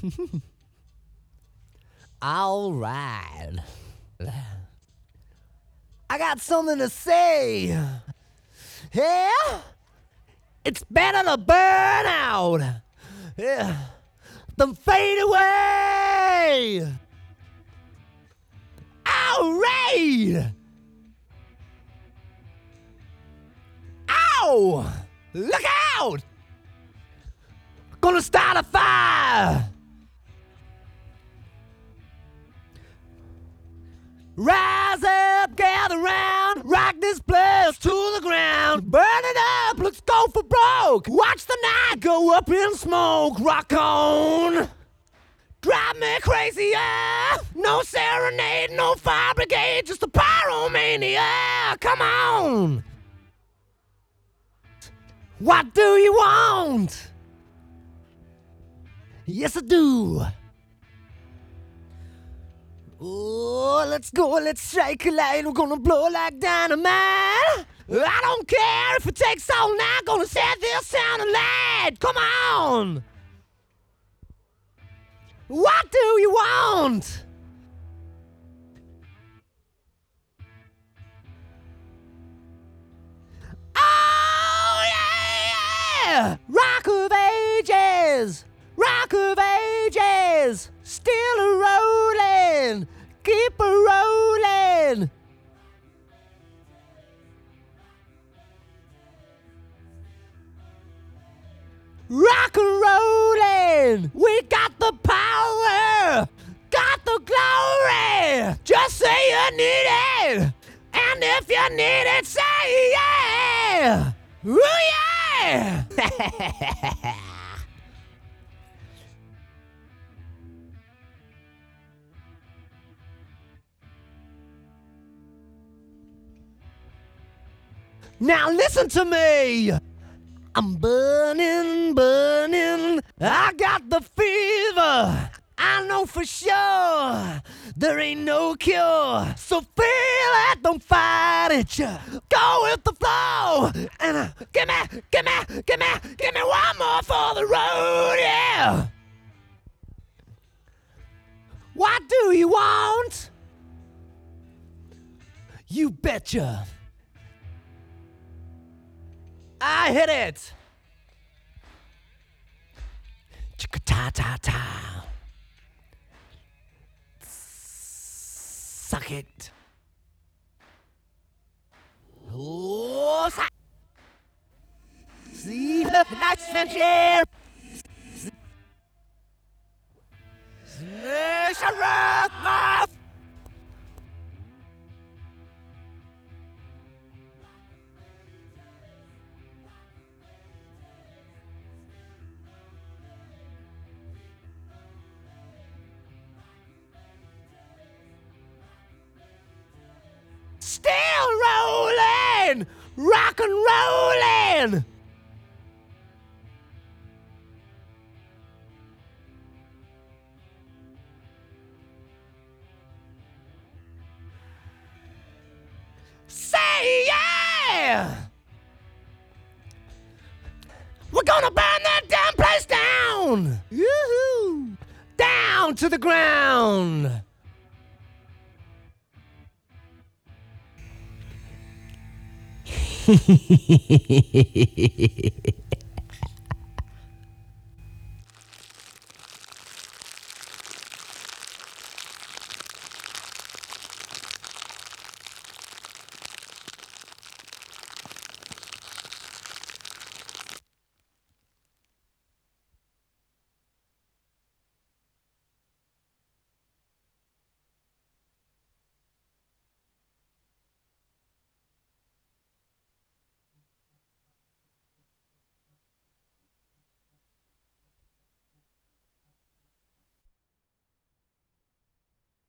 All right. I got something to say. Yeah? It's better to burn out. Yeah. Than fade away. All right. Ow! Look out! Gonna start a fire! Rise up, gather round, rock this place to the ground. Burn it up, let's go for broke. Watch the night go up in smoke. Rock on. Drive me crazy, yeah. No serenade, no fire brigade, just a pyromania. Come on. What do you want? Yes, I do. Oh, let's go, let's strike a light. We're gonna blow like dynamite. I don't care if it takes all night. Gonna set this sound alight. Come on. What do you want? Oh, yeah! Rock of ages! Rock of ages! Still a-rolling! Keep a-rolling! Rock and rollin'! We got the power! Got the glory! Just say you need it! And if you need it, say yeah! Ooh yeah! Now listen to me! I'm burning, burning. I got the fever. I know for sure there ain't no cure. So feel it, don't fight it. Go with the flow. And give me one more for the road, yeah. What do you want? You betcha. I hit it. Chicka-ta-ta-ta. Suck it. Oh, see the nice chair. Still rolling, rock and rolling. Say yeah. We're gonna burn that damn place down. Yoo-hoo. Down to the ground.